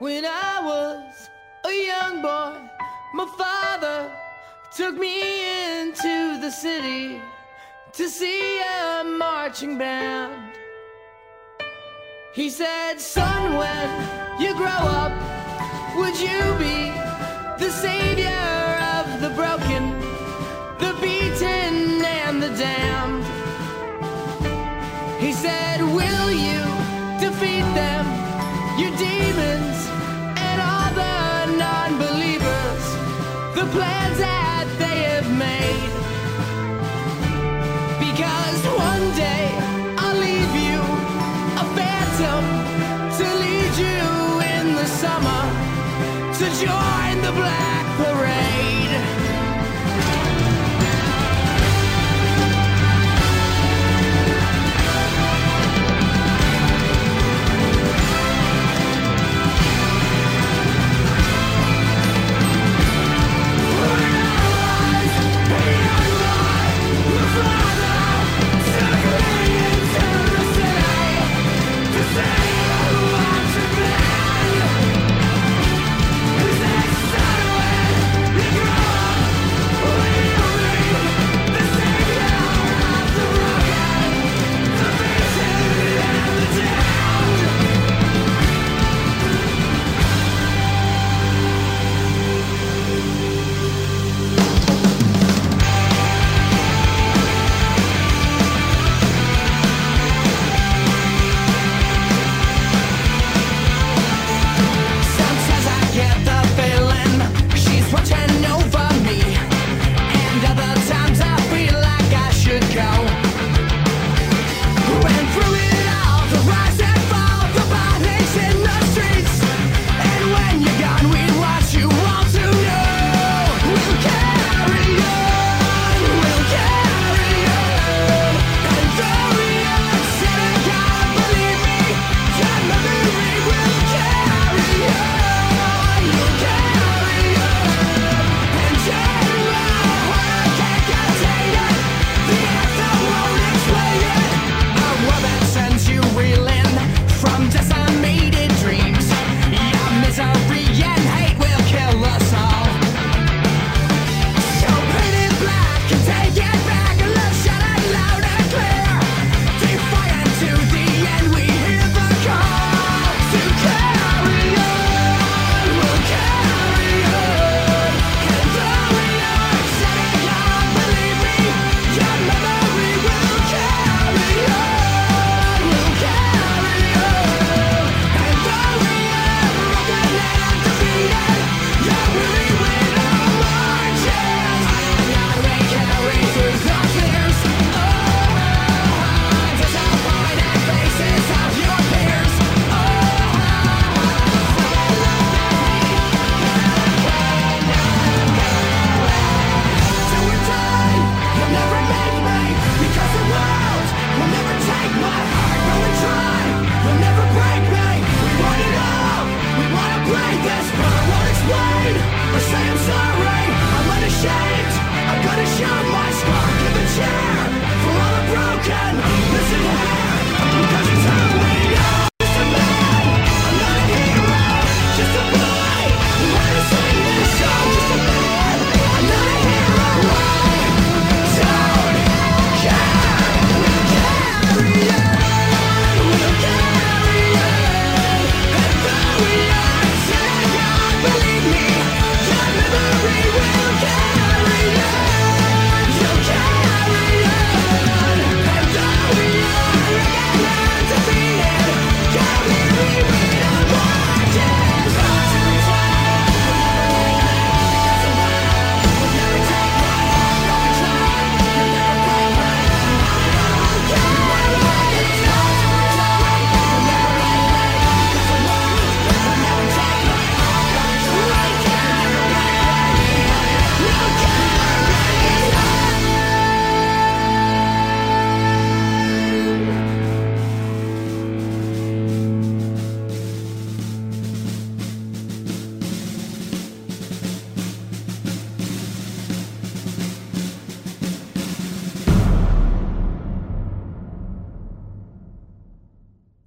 When I was a young boy, my father took me into the city to see a marching band. He said, son, when you grow up, would you be the savior of the broken, the beaten, and the damned? He said, will you defeat them, your demons, and all the non-believers, the plans that they have made? Because one day I'll leave you a phantom to lead you in the summer to join the Black Parade.